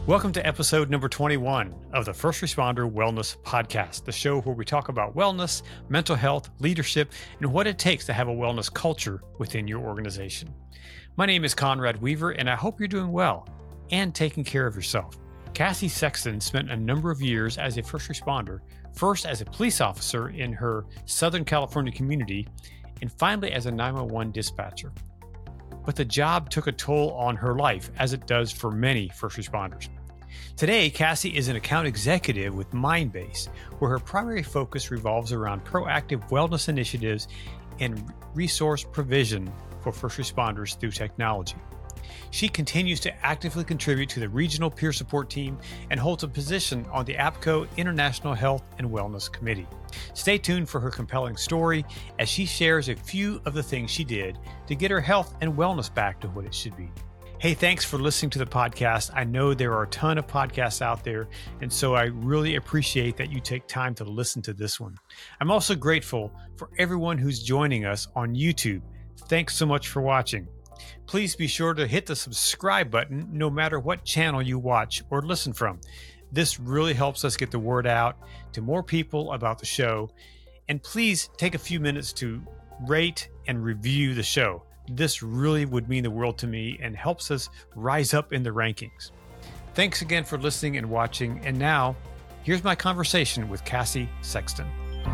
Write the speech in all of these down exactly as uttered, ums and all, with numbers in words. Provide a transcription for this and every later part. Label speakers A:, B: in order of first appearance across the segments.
A: Welcome to episode number twenty-one of the First Responder Wellness Podcast, the show where we talk about wellness, mental health, leadership, and what it takes to have a wellness culture within your organization. My name is Conrad Weaver, and I hope you're doing well and taking care of yourself. Cassie Sexton spent a number of years as a first responder, first as a police officer in her Southern California community, and finally as a nine one one dispatcher. But the job took a toll on her life, as it does for many first responders. Today, Cassie is an account executive with Mindbase, where her primary focus revolves around proactive wellness initiatives and resource provision for first responders through technology. She continues to actively contribute to the regional peer support team and holds a position on the APCO International Health and Wellness Committee. Stay tuned for her compelling story as she shares a few of the things she did to get her health and wellness back to what it should be. Hey, thanks for listening to the podcast. I know there are a ton of podcasts out there, and so I really appreciate that you take time to listen to this one. I'm also grateful for everyone who's joining us on YouTube. Thanks so much for watching. Please be sure to hit the subscribe button no matter what channel you watch or listen from. This really helps us get the word out to more people about the show. And please take a few minutes to rate and review the show. This really would mean the world to me and helps us rise up in the rankings. Thanks again for listening and watching. And now, here's my conversation with Cassie Sexton.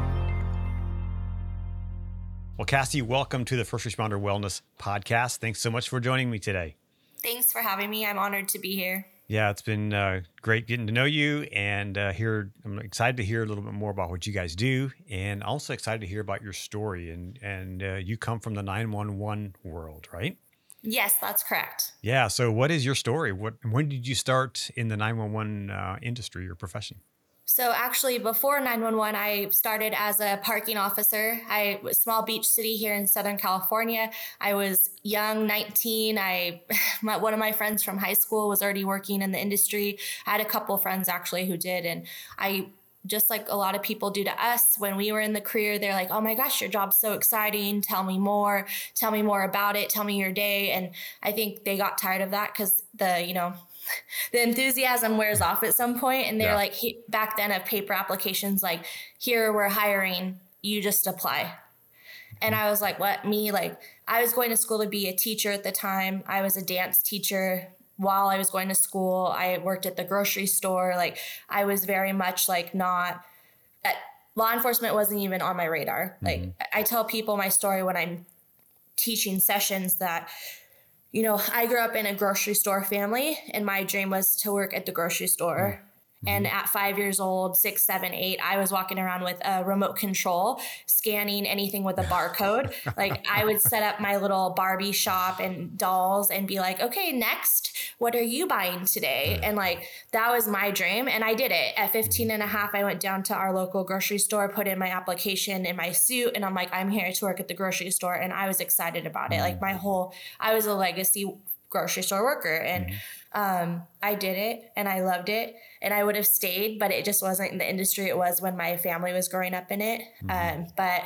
A: Well, Cassie, welcome to the First Responder Wellness Podcast. Thanks so much for joining me today.
B: Thanks for having me. I'm honored to be here.
A: Yeah, it's been uh, great getting to know you, and uh, here I'm excited to hear a little bit more about what you guys do, and also excited to hear about your story. And and uh, you come from the nine one one world, right?
B: Yes, that's correct.
A: Yeah. So, what is your story? What when did you start in the nine one one uh, industry or profession?
B: So actually, before nine one one, I started as a parking officer. I was a small beach city here in Southern California. I was young, nineteen. I, my, one of my friends from high school was already working in the industry. I had a couple of friends actually who did. And I, just like a lot of people do to us, when we were in the career, they're like, oh my gosh, your job's so exciting. Tell me more. Tell me more about it. Tell me your day. And I think they got tired of that because the, you know, the enthusiasm wears off at some point, and they're yeah. like he, back then of paper applications, like, here we're hiring, you just apply. And I was like, what, me? Like, I was going to school to be a teacher at the time. I was a dance teacher while I was going to school. I worked at the grocery store. Like, I was very much like not at, law enforcement wasn't even on my radar. Like, mm-hmm. I tell people my story when I'm teaching sessions that, you know, I grew up in a grocery store family, and my dream was to work at the grocery store. Mm-hmm. And at five years old, six, seven, eight, I was walking around with a remote control, scanning anything with a barcode. Like, I would set up my little Barbie shop and dolls and be like, okay, next, what are you buying today? And like, that was my dream. And I did it. At fifteen and a half, I went down to our local grocery store, put in my application in my suit. And I'm like, I'm here to work at the grocery store. And I was excited about it. Like, my whole, I was a legacy grocery store worker. And um, I did it, and I loved it, and I would have stayed, but it just wasn't in the industry it was when my family was growing up in it. Mm-hmm. Um, but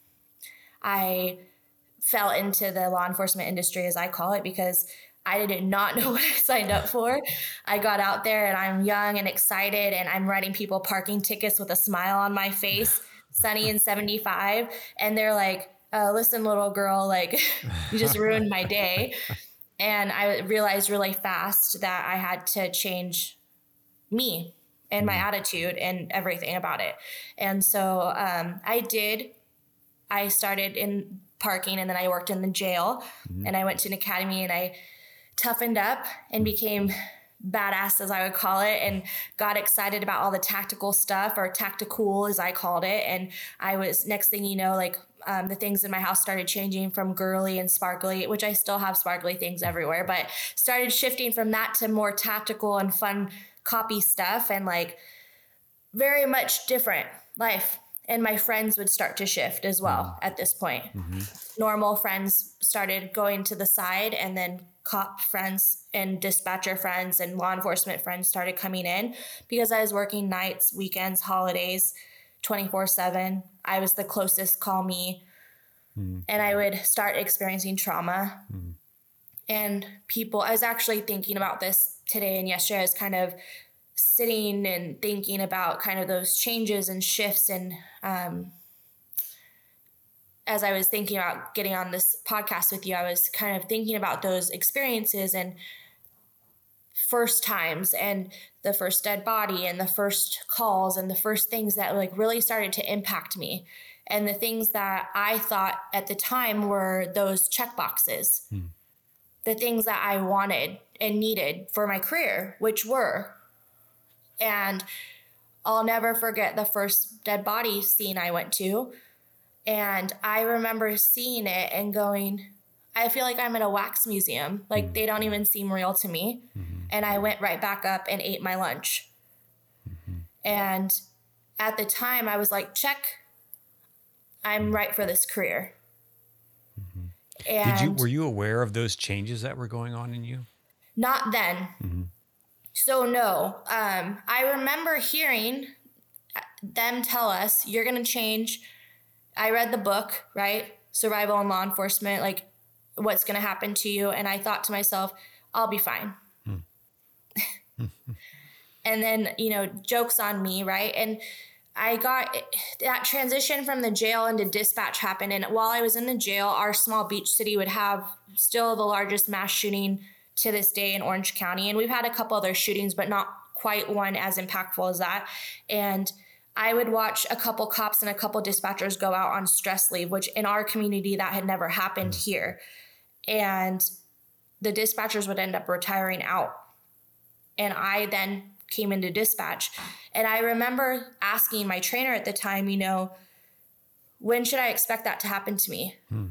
B: I fell into the law enforcement industry, as I call it, because I did not know what I signed up for. I got out there, and I'm young and excited, and I'm writing people parking tickets with a smile on my face, sunny and seventy-five. And they're like, uh, listen, little girl, like, you just ruined my day. And I realized really fast that I had to change me and my attitude and everything about it. And so um, I did. I started in parking, and then I worked in the jail, mm-hmm. and I went to an academy, and I toughened up and became badass, as I would call it, and got excited about all the tactical stuff, or tactical, as I called it. And I was, next thing you know, like, Um, the things in my house started changing from girly and sparkly, which I still have sparkly things everywhere, but started shifting from that to more tactical and fun copy stuff, and like very much different life. And my friends would start to shift as well mm-hmm. at this point. Mm-hmm. Normal friends started going to the side, and then cop friends and dispatcher friends and law enforcement friends started coming in, because I was working nights, weekends, holidays, twenty-four seven. I was the closest call me, mm. and I would start experiencing trauma. Mm. And people, I was actually thinking about this today and yesterday. I was kind of sitting and thinking about kind of those changes and shifts. And um, as I was thinking about getting on this podcast with you, I was kind of thinking about those experiences and first times and the first dead body and the first calls and the first things that like really started to impact me. And the things that I thought at the time were those check boxes, hmm. the things that I wanted and needed for my career, which were. And I'll never forget the first dead body scene I went to. And I remember seeing it and going, I feel like I'm in a wax museum. Like mm-hmm. they don't even seem real to me. Mm-hmm. And I went right back up and ate my lunch. Mm-hmm. And at the time I was like, check, I'm mm-hmm. right for this career.
A: Mm-hmm. And did you, were you aware of those changes that were going on in you?
B: Not then. Mm-hmm. So no, um, I remember hearing them tell us, you're going to change. I read the book, right? Survival in Law Enforcement, like what's going to happen to you. And I thought to myself, I'll be fine. Hmm. And then, you know, joke's on me, right? And I got that transition from the jail into dispatch happened. And while I was in the jail, our small beach city would have still the largest mass shooting to this day in Orange County. And we've had a couple other shootings, but not quite one as impactful as that. And I would watch a couple cops and a couple dispatchers go out on stress leave, which in our community, that had never happened mm. here. And the dispatchers would end up retiring out. And I then came into dispatch. And I remember asking my trainer at the time, you know, when should I expect that to happen to me? Mm.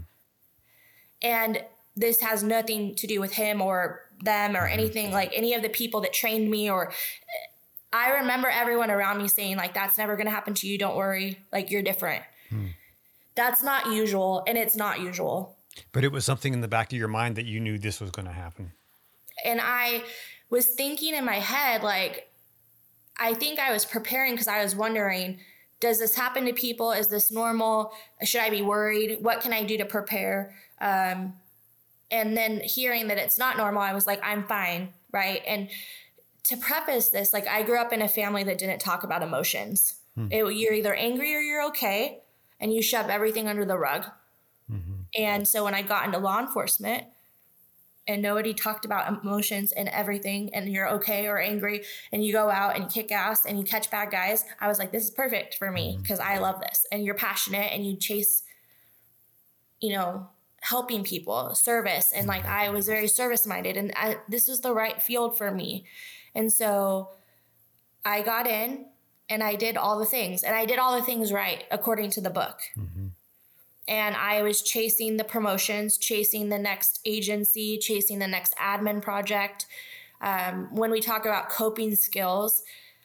B: And this has nothing to do with him or them or anything, like any of the people that trained me. Or I remember everyone around me saying like, that's never going to happen to you. Don't worry. Like you're different. Hmm. That's not usual. And it's not usual.
A: But it was something in the back of your mind that you knew this was going to happen.
B: And I was thinking in my head, like, I think I was preparing because I was wondering, does this happen to people? Is this normal? Should I be worried? What can I do to prepare? Um, And then hearing that it's not normal, I was like, I'm fine, right? And to preface this, like I grew up in a family that didn't talk about emotions. Hmm. It, you're either angry or you're okay, and you shove everything under the rug. Mm-hmm. And so when I got into law enforcement and nobody talked about emotions and everything, and you're okay or angry, and you go out and you kick ass and you catch bad guys, I was like, this is perfect for me because mm-hmm. I love this. And you're passionate and you chase, you know, helping people, service. And like, I was very service minded, and I, this was the right field for me. And so I got in and I did all the things, and I did all the things right, according to the book. Mm-hmm. And I was chasing the promotions, chasing the next agency, chasing the next admin project. Um, when we talk about coping skills,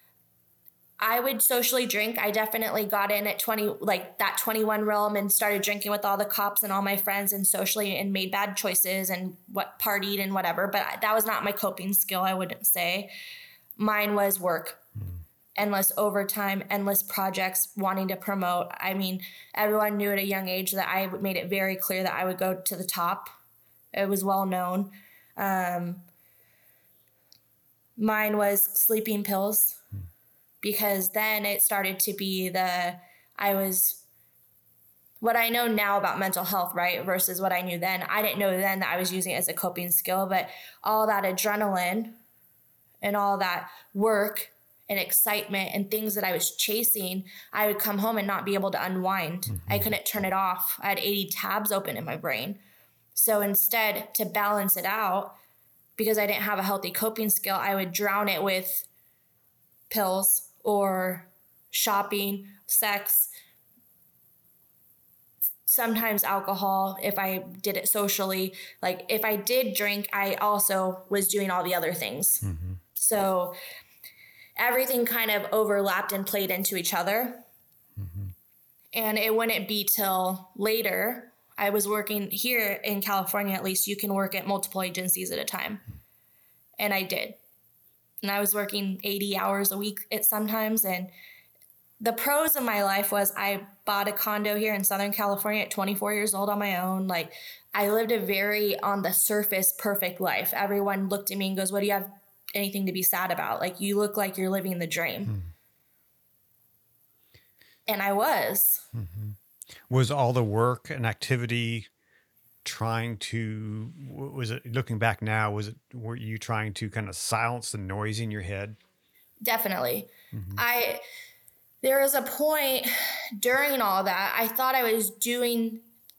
B: I would socially drink. I definitely got in at twenty, like that twenty-one realm, and started drinking with all the cops and all my friends and socially, and made bad choices and what partied and whatever. But that was not my coping skill, I wouldn't say. Mine was work, mm. endless overtime, endless projects, wanting to promote. I mean, everyone knew at a young age that I made it very clear that I would go to the top. It was well known. Um, mine was sleeping pills. Mm. Because then it started to be the, I was, what I know now about mental health, right, versus what I knew then. I didn't know then that I was using it as a coping skill, but all that adrenaline and all that work and excitement and things that I was chasing, I would come home and not be able to unwind. Mm-hmm. I couldn't turn it off. I had eighty tabs open in my brain. So instead, to balance it out, because I didn't have a healthy coping skill, I would drown it with pills or shopping, sex, sometimes alcohol if I did it socially. Like if I did drink, I also was doing all the other things. Mm-hmm. So everything kind of overlapped and played into each other. Mm-hmm. And it wouldn't be till later. I was working here in California, at least you can work at multiple agencies at a time. And I did. And I was working eighty hours a week at sometimes. And the pros of my life was I bought a condo here in Southern California at twenty-four years old on my own. Like, I lived a very on the surface perfect life. Everyone looked at me and goes, what do you have anything to be sad about? Like, you look like you're living the dream. Mm. And I was.
A: Mm-hmm. Was all the work and activity trying to, was it, looking back now, was it, were you trying to kind of silence the noise in your head?
B: Definitely. Mm-hmm. I, there was a point during all that, I thought I was doing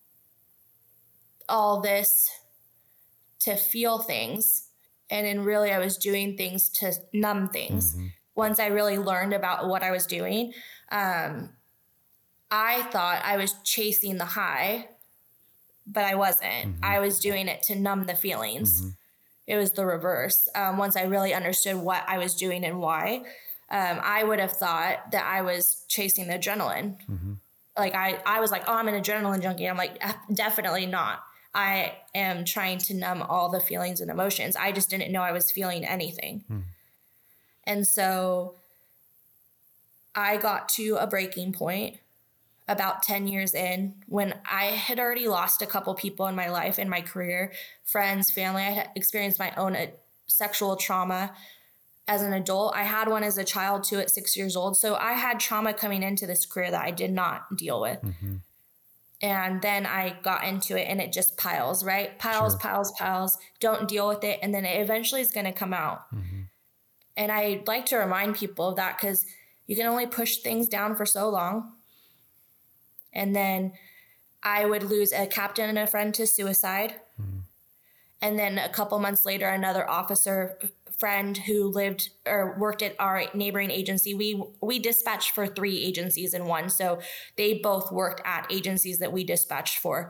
B: all this to feel things. And then really I was doing things to numb things. Mm-hmm. Once I really learned about what I was doing, um, I thought I was chasing the high, but I wasn't. Mm-hmm. I was doing it to numb the feelings. Mm-hmm. It was the reverse. Um, once I really understood what I was doing and why, um, I would have thought that I was chasing the adrenaline. Mm-hmm. Like I, I was like, oh, I'm an adrenaline junkie. I'm like, definitely not. I am trying to numb all the feelings and emotions. I just didn't know I was feeling anything. Mm. And so I got to a breaking point about ten years in when I had already lost a couple people in my life, in my career, friends, family. I had experienced my own uh, sexual trauma as an adult. I had one as a child too at six years old. So I had trauma coming into this career that I did not deal with. Mm-hmm. And then I got into it and it just piles, right? Piles, sure. piles, piles. Don't deal with it. And then it eventually is going to come out. Mm-hmm. And I like to remind people of that because you can only push things down for so long. And then I would lose a captain and a friend to suicide. Mm-hmm. And then a couple months later, another officer friend who lived or worked at our neighboring agency. We we dispatched for three agencies in one. So they both worked at agencies that we dispatched for.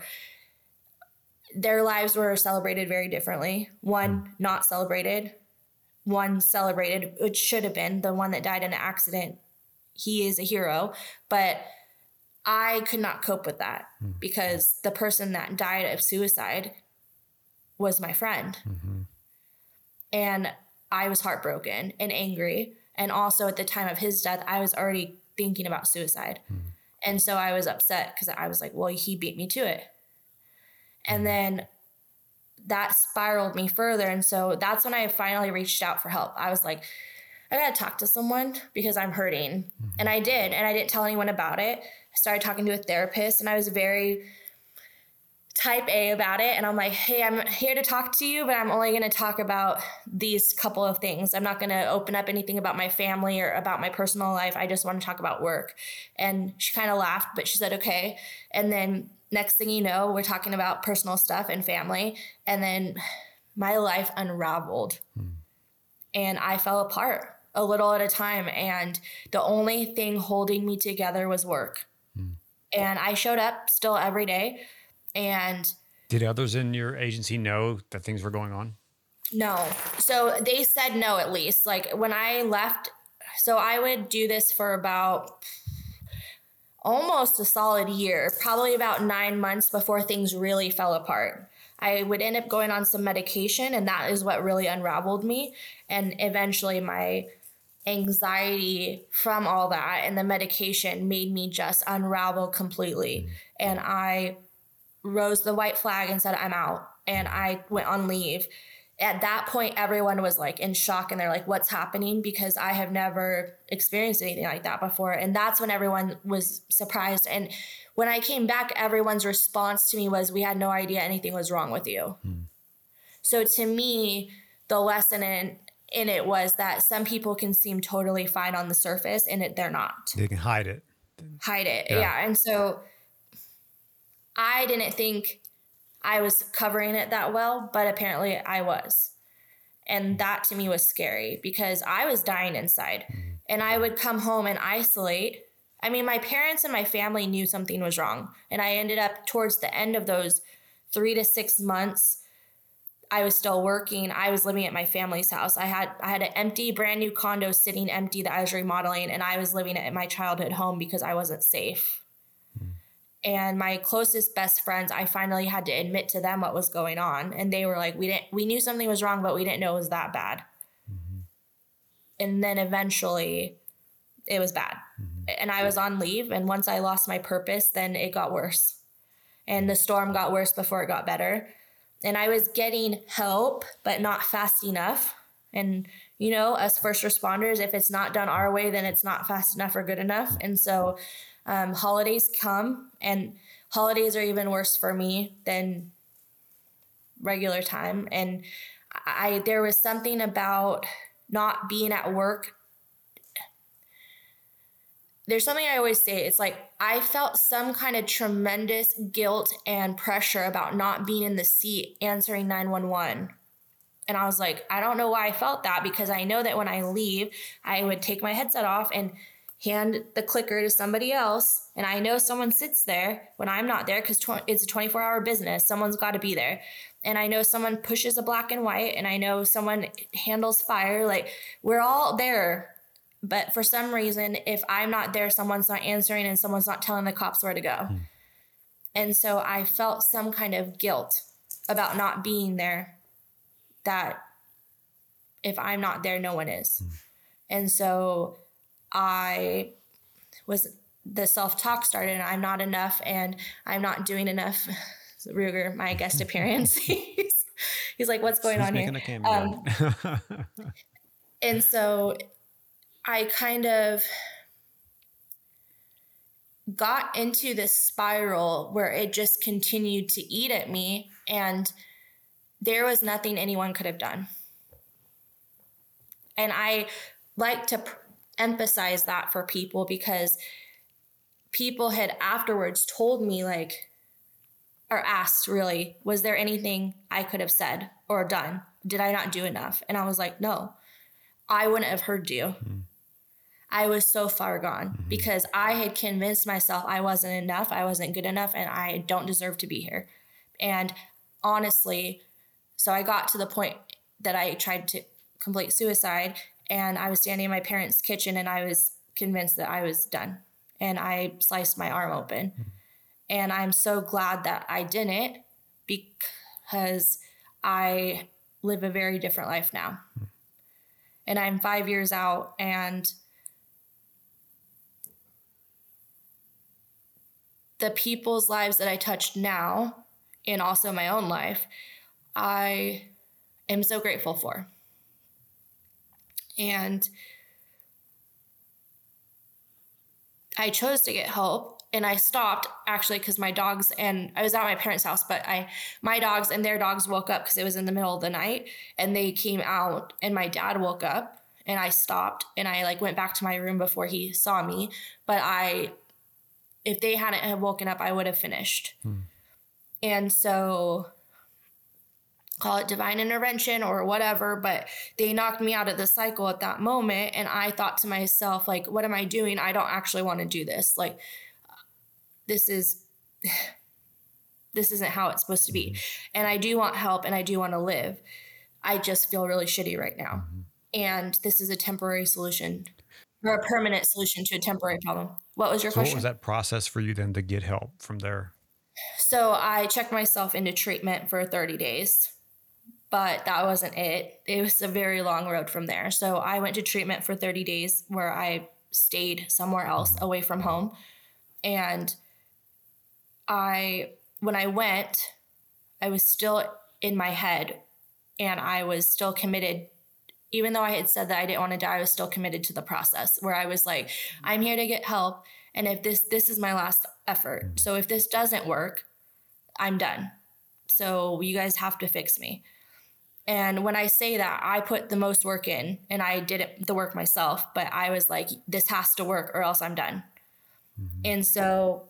B: Their lives were celebrated very differently. One mm-hmm. not celebrated. One celebrated, which should have been the one that died in an accident. He is a hero. But I could not cope with that mm-hmm. because the person that died of suicide was my friend. Mm-hmm. And I was heartbroken and angry. And also at the time of his death, I was already thinking about suicide. Mm-hmm. And so I was upset because I was like, well, he beat me to it. Mm-hmm. And then that spiraled me further. And so that's when I finally reached out for help. I was like, I got to talk to someone because I'm hurting. Mm-hmm. And I did. And I didn't tell anyone about it. I started talking to a therapist and I was very type A about it. And I'm like, hey, I'm here to talk to you, but I'm only going to talk about these couple of things. I'm not going to open up anything about my family or about my personal life. I just want to talk about work. And she kind of laughed, but she said, okay. And then next thing you know, we're talking about personal stuff and family. And then my life unraveled hmm. and I fell apart a little at a time. And the only thing holding me together was work. Hmm. And I showed up still every day. And
A: did others in your agency know that things were going on?
B: No. So they said no, at least. Like when I left, so I would do this for about almost a solid year, probably about nine months before things really fell apart. I would end up going on some medication, and that is what really unraveled me. And eventually my anxiety from all that and the medication made me just unravel completely. Mm. And I rose the white flag and said, I'm out. And I went on leave. At that point, everyone was like in shock and they're like, what's happening? Because I have never experienced anything like that before. And that's when everyone was surprised. And when I came back, everyone's response to me was, we had no idea anything was wrong with you. Hmm. So to me, the lesson in, in it was that some people can seem totally fine on the surface and it, they're not.
A: They can hide it.
B: Hide it. Yeah. yeah. And so I didn't think I was covering it that well, but apparently I was. And that to me was scary because I was dying inside. Mm-hmm. And I would come home and isolate. I mean, my parents and my family knew something was wrong. And I ended up towards the end of those three to six months, I was still working. I was living at my family's house. I had I had an empty, brand new condo sitting empty that I was remodeling. And I was living at my childhood home because I wasn't safe. And my closest best friends, I finally had to admit to them what was going on. And they were like, we didn't, we knew something was wrong, but we didn't know it was that bad. Mm-hmm. And then eventually it was bad. Mm-hmm. And I was on leave. And once I lost my purpose, then it got worse. And the storm got worse before it got better. And I was getting help, but not fast enough. And, you know, as first responders, if it's not done our way, then it's not fast enough or good enough. And so um, holidays come, and holidays are even worse for me than regular time. And I, there was something about not being at work. There's something I always say. It's like I felt some kind of tremendous guilt and pressure about not being in the seat answering nine one one. And I was like, I don't know why I felt that, because I know that when I leave, I would take my headset off and hand the clicker to somebody else. And I know someone sits there when I'm not there, because tw- it's a twenty-four hour business. Someone's got to be there. And I know someone pushes a black and white, and I know someone handles fire. Like, we're all there. But for some reason, if I'm not there, someone's not answering and someone's not telling the cops where to go. Mm. And so I felt some kind of guilt about not being there, that if I'm not there, no one is. Mm. And so I was, the self-talk started, and I'm not enough and I'm not doing enough. Ruger, my guest appearance, he's, he's like, what's going He's on
A: making
B: here?
A: A cameo.
B: Um, and so I kind of got into this spiral where it just continued to eat at me, and there was nothing anyone could have done. And I like to pr- emphasize that for people, because people had afterwards told me, like, or asked really, was there anything I could have said or done? Did I not do enough? And I was like, no, I wouldn't have heard you. Mm. I was so far gone mm-hmm. because I had convinced myself I wasn't enough, I wasn't good enough, and I don't deserve to be here. And honestly, so I got to the point that I tried to complete suicide, and I was standing in my parents' kitchen, and I was convinced that I was done. And I sliced my arm open. Mm-hmm. And I'm so glad that I didn't, because I live a very different life now. Mm-hmm. And I'm five years out, and the people's lives that I touched now, and also my own life, I am so grateful for. And I chose to get help, and I stopped actually because my dogs, and I was at my parents' house, but I, my dogs and their dogs woke up because it was in the middle of the night, and they came out, and my dad woke up, and I stopped, and I like went back to my room before he saw me. But I, if they hadn't have woken up, I would have finished. Hmm. And so call it divine intervention or whatever, but they knocked me out of the cycle at that moment. And I thought to myself, like, what am I doing? I don't actually want to do this. Like, this is, this isn't how it's supposed to be. Mm-hmm. And I do want help, and I do want to live. I just feel really shitty right now. Mm-hmm. And this is a temporary solution, or a permanent solution to a temporary problem. What was your
A: so
B: question?
A: What was that process for you then to get help from there?
B: So I checked myself into treatment for thirty days, but that wasn't it. It was a very long road from there. So I went to treatment for thirty days where I stayed somewhere else mm-hmm. away from home. And I, when I went, I was still in my head, and I was still committed. Even though I had said that I didn't want to die, I was still committed to the process, where I was like, I'm here to get help. And if this, this is my last effort. So if this doesn't work, I'm done. So you guys have to fix me. And when I say that, I put the most work in, and I did it, the work myself, but I was like, this has to work or else I'm done. Mm-hmm. And so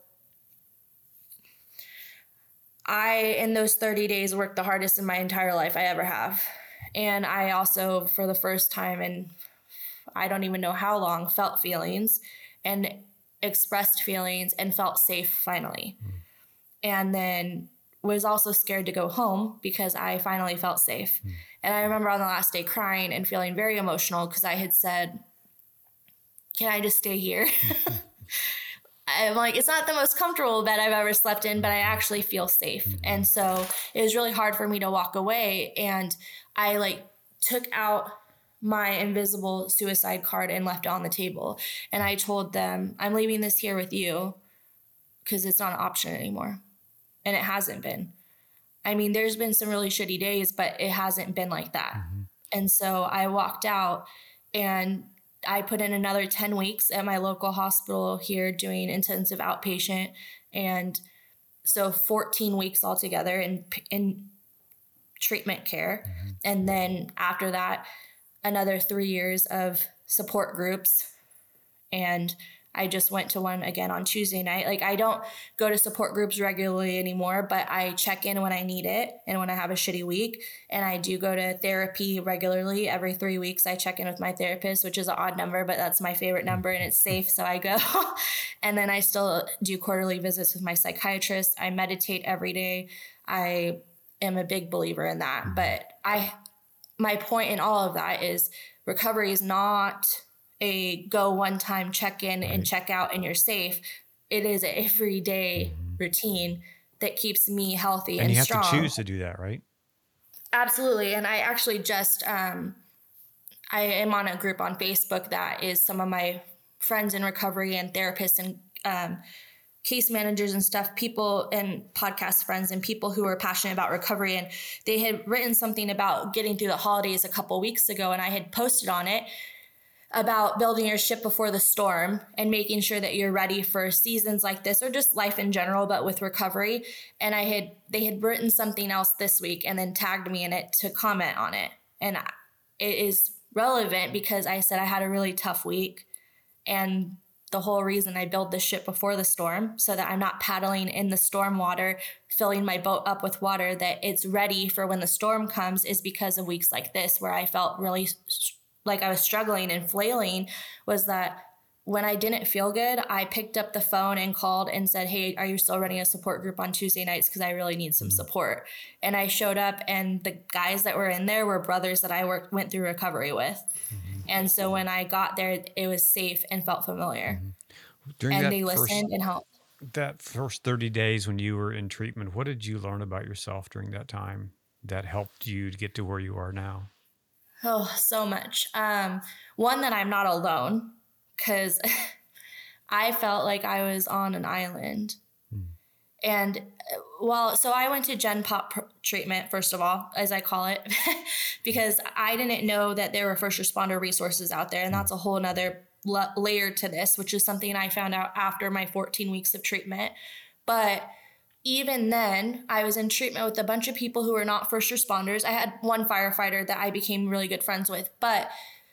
B: I, in those thirty days, worked the hardest in my entire life I ever have. And I also, for the first time in, I don't even know how long, felt feelings and expressed feelings and felt safe finally. Mm. And then was also scared to go home because I finally felt safe. Mm. And I remember on the last day crying and feeling very emotional because I had said, can I just stay here? I'm like, it's not the most comfortable bed I've ever slept in, but I actually feel safe. Mm-hmm. And so it was really hard for me to walk away. And I like took out my invisible suicide card and left it on the table. And I told them, I'm leaving this here with you because it's not an option anymore. And it hasn't been. I mean, there's been some really shitty days, but it hasn't been like that. Mm-hmm. And so I walked out and I put in another ten weeks at my local hospital here doing intensive outpatient. And so fourteen weeks altogether in, in treatment care. Mm-hmm. And then after that, another three years of support groups. And I just went to one again on Tuesday night. Like, I don't go to support groups regularly anymore, but I check in when I need it and when I have a shitty week. And I do go to therapy regularly. Every three weeks, I check in with my therapist, which is an odd number, but that's my favorite number and it's safe. So I go. And then I still do quarterly visits with my psychiatrist. I meditate every day. I am a big believer in that. But I, my point in all of that is recovery is not a go one time check in right. and check out and you're safe. It is an everyday mm-hmm. routine that keeps me healthy and,
A: and you have
B: strong.
A: to choose to do that, right?
B: Absolutely. And I actually just, um, I am on a group on Facebook that is some of my friends in recovery and therapists and um, case managers and stuff, people and podcast friends and people who are passionate about recovery. And they had written something about getting through the holidays a couple weeks ago. And I had posted on it about building your ship before the storm and making sure that you're ready for seasons like this or just life in general, but with recovery. And I had, they had written something else this week and then tagged me in it to comment on it. And it is relevant because I said I had a really tough week. And the whole reason I build the ship before the storm so that I'm not paddling in the storm water, filling my boat up with water, that it's ready for when the storm comes, is because of weeks like this where I felt really like I was struggling and flailing. Was that when I didn't feel good, I picked up the phone and called and said, hey, are you still running a support group on Tuesday nights? Because I really need some support. And I showed up and the guys that were in there were brothers that I worked went through recovery with. Mm-hmm. And so when I got there, it was safe and felt familiar.
A: Mm-hmm. During
B: and
A: that
B: they
A: first,
B: listened and helped.
A: That first thirty days when you were in treatment, what did you learn about yourself during that time that helped you to get to where you are now?
B: Oh, so much. Um, one, that I'm not alone, because I felt like I was on an island. Hmm. And well, so I went to Gen Pop pr- treatment, first of all, as I call it, because I didn't know that there were first responder resources out there. And that's a whole nother la- layer to this, which is something I found out after my fourteen weeks of treatment. But even then, I was in treatment with a bunch of people who were not first responders. I had one firefighter that I became really good friends with. But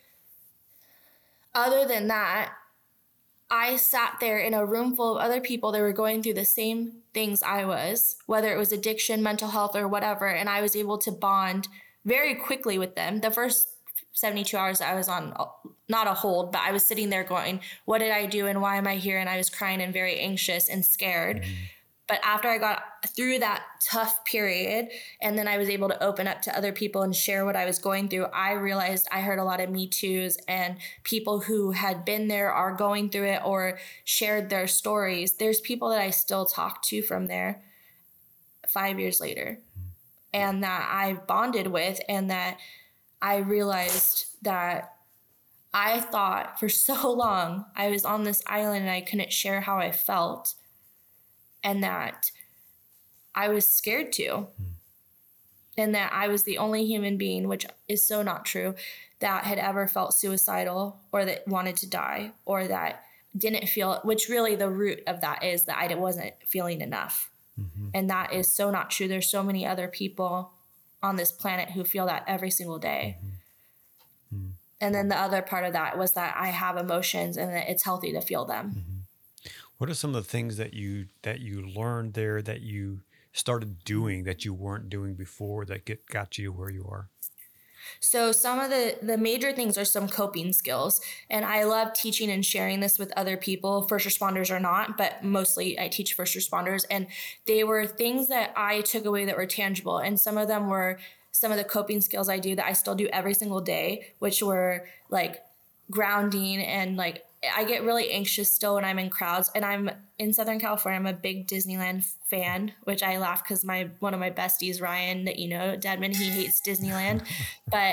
B: other than that, I sat there in a room full of other people that were going through the same things I was, whether it was addiction, mental health, or whatever. And I was able to bond very quickly with them. The first seventy-two hours I was on, not a hold, but I was sitting there going, what did I do and why am I here? And I was crying and very anxious and scared. Mm-hmm. But after I got through that tough period, and then I was able to open up to other people and share what I was going through, I realized I heard a lot of Me Too's and people who had been there, are going through it, or shared their stories. There's people that I still talk to from there five years later, and that I bonded with, and that I realized that I thought for so long I was on this island and I couldn't share how I felt. And that I was scared to, mm. and that I was the only human being, which is so not true, that had ever felt suicidal or that wanted to die or that didn't feel, which really the root of that is that I wasn't feeling enough. Mm-hmm. And that is so not true. There's so many other people on this planet who feel that every single day. Mm-hmm. Mm-hmm. And then the other part of that was that I have emotions and that it's healthy to feel them. Mm-hmm.
A: What are some of the things that you that you learned there that you started doing that you weren't doing before that get got you where you are?
B: So some of the, the major things are some coping skills. And I love teaching and sharing this with other people, first responders or not, but mostly I teach first responders. And they were things that I took away that were tangible. And some of them were some of the coping skills I do that I still do every single day, which were like grounding and like, I get really anxious still when I'm in crowds, and I'm in Southern California. I'm a big Disneyland fan, which I laugh because my one of my besties, Ryan, that you know, Deadman, he hates Disneyland, but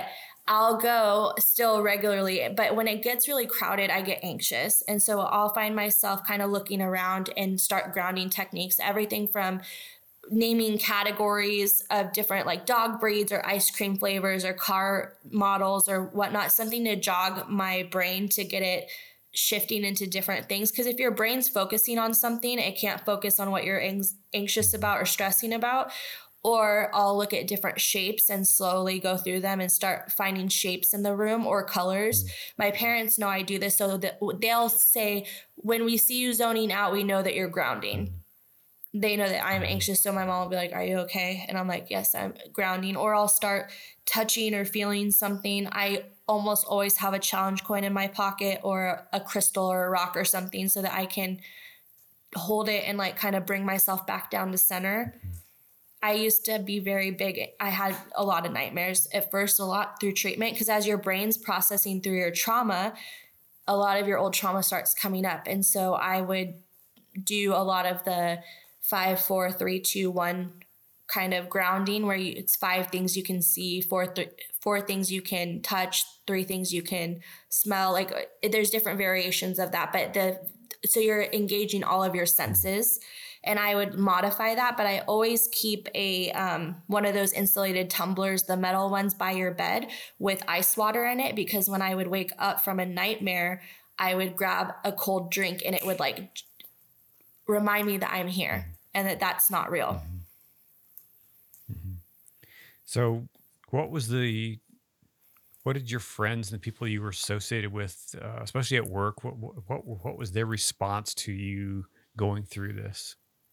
B: I'll go still regularly, but when it gets really crowded, I get anxious. And so I'll find myself kind of looking around and start grounding techniques, everything from naming categories of different like dog breeds or ice cream flavors or car models or whatnot, something to jog my brain to get it shifting into different things. Because if your brain's focusing on something, it can't focus on what you're ang- anxious about or stressing about. Or I'll look at different shapes and slowly go through them and start finding shapes in the room or colors. Mm. My parents know I do this, so that they'll say, when we see you zoning out, we know that you're grounding. Mm. They know that I'm anxious. So my mom will be like, are you okay? And I'm like, yes, I'm grounding. Or I'll start touching or feeling something. I almost always have a challenge coin in my pocket or a crystal or a rock or something so that I can hold it and like kind of bring myself back down to center. Mm. I used to be very big. I had a lot of nightmares at first, a lot through treatment, because as your brain's processing through your trauma, a lot of your old trauma starts coming up. And so I would do a lot of the five, four, three, two, one kind of grounding where you, it's five things you can see, four, th- four things you can touch, three things you can smell. Like there's different variations of that, but the, so you're engaging all of your senses. And I would modify that, but I always keep a um, one of those insulated tumblers, the metal ones by your bed with ice water in it, because when I would wake up from a nightmare, I would grab a cold drink and it would like remind me that I'm here and that that's not real.
A: Mm-hmm. Mm-hmm. So what was the, what did your friends and the people you were associated with, uh, especially at work, what, what, what was their response to you going through this?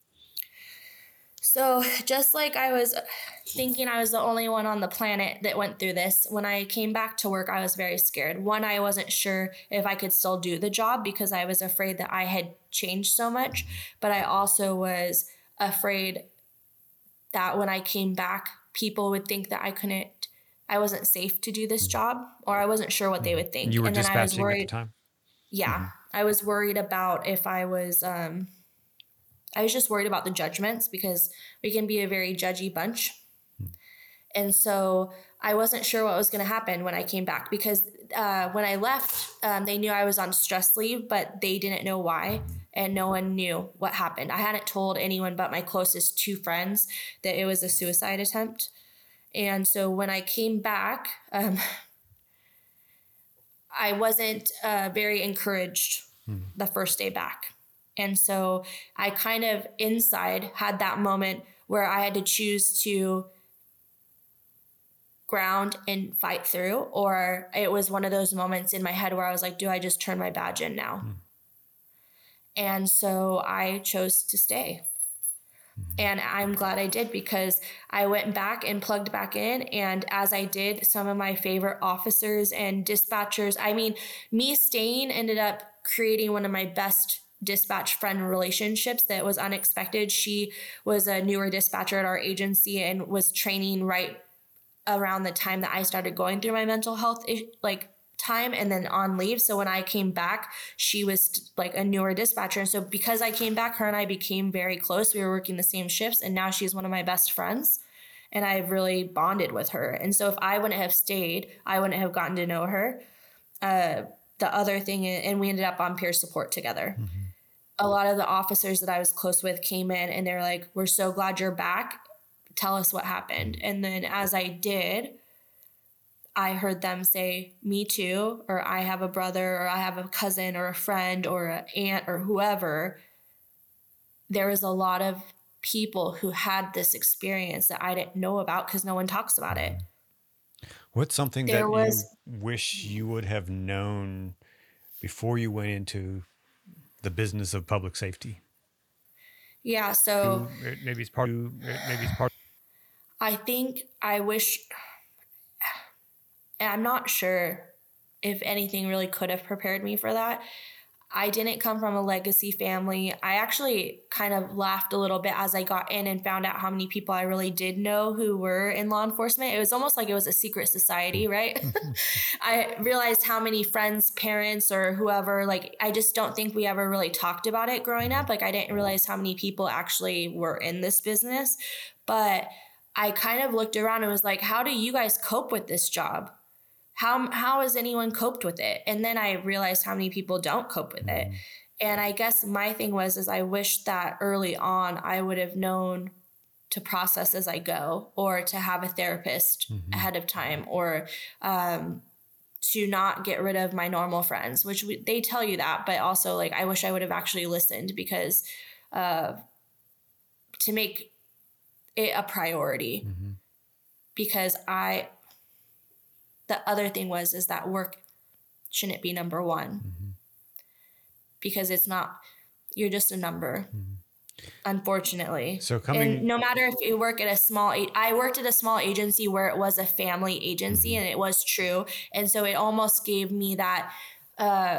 B: So just like I was thinking I was the only one on the planet that went through this, when I came back to work, I was very scared. One, I wasn't sure if I could still do the job because I was afraid that I had changed so much. But I also was afraid that when I came back, people would think that I couldn't, I wasn't safe to do this job, or I wasn't sure what they would think.
A: You were
B: and then
A: dispatching
B: I was worried,
A: at the time?
B: Yeah. Mm-hmm. I was worried about if I was, um, I was just worried about the judgments because we can be a very judgy bunch. Hmm. And so I wasn't sure what was going to happen when I came back because uh, when I left, um, they knew I was on stress leave, but they didn't know why. And no one knew what happened. I hadn't told anyone but my closest two friends that it was a suicide attempt. And so when I came back, um, I wasn't uh, very encouraged hmm. the first day back. And so I kind of inside had that moment where I had to choose to ground and fight through, or it was one of those moments in my head where I was like, do I just turn my badge in now? Mm. And so I chose to stay. Mm-hmm. And I'm glad I did because I went back and plugged back in. And as I did, some of my favorite officers and dispatchers, I mean, me staying ended up creating one of my best dispatch friend relationships that was unexpected. She was a newer dispatcher at our agency and was training right around the time that I started going through my mental health like time and then on leave. So when I came back, she was like a newer dispatcher. And so because I came back, her and I became very close. We were working the same shifts and now she's one of my best friends and I've really bonded with her. And so if I wouldn't have stayed, I wouldn't have gotten to know her. Uh, the other thing, and we ended up on peer support together. Mm-hmm. A lot of the officers that I was close with came in and they're like, we're so glad you're back. Tell us what happened. And then as I did, I heard them say, me too, or I have a brother, or I have a cousin or a friend or an aunt or whoever. There was a lot of people who had this experience that I didn't know about because no one talks about it.
A: What's something there that was, you wish you would have known before you went into the business of public safety?
B: Yeah, so
A: maybe it's part. Maybe it's part.
B: I think I wish, and I'm not sure if anything really could have prepared me for that. I didn't come from a legacy family. I actually kind of laughed a little bit as I got in and found out how many people I really did know who were in law enforcement. It was almost like it was a secret society, right? I realized how many friends, parents, or whoever, like, I just don't think we ever really talked about it growing up. Like, I didn't realize how many people actually were in this business. But I kind of looked around and was like, how do you guys cope with this job? how how has anyone coped with it? And then I realized how many people don't cope with
A: Mm-hmm.
B: it. And I guess my thing was is I wish that early on I would have known to process as I go, or to have a therapist
A: Mm-hmm.
B: ahead of time, or um, to not get rid of my normal friends, which we, they tell you that, but also like I wish I would have actually listened, because uh, to make it a priority,
A: Mm-hmm.
B: because I the other thing was is that work shouldn't be number one,
A: Mm-hmm.
B: because it's not. You're just a number.
A: Mm-hmm.
B: Unfortunately.
A: So coming,
B: and no matter if you work at a small, I worked at a small agency where it was a family agency,
A: mm-hmm.
B: and it was true. And so it almost gave me that uh,